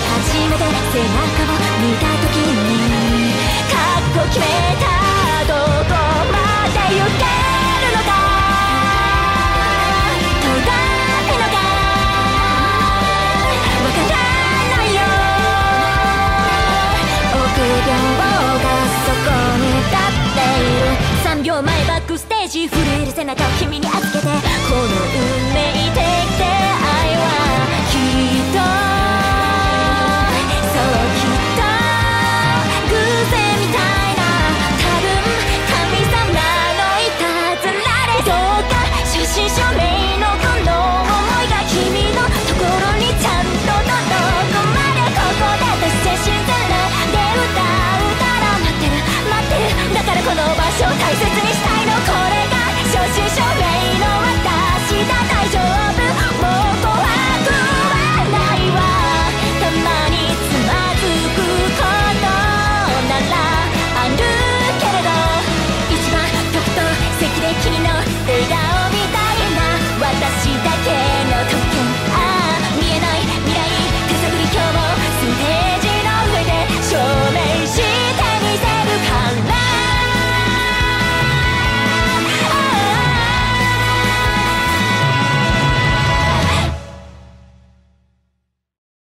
初めて背中を見た時に覚悟決めた。どこまで行けるのか遠いのかわからないよ。臆病がそこに立っている。3秒前バックステージ震える背中を君に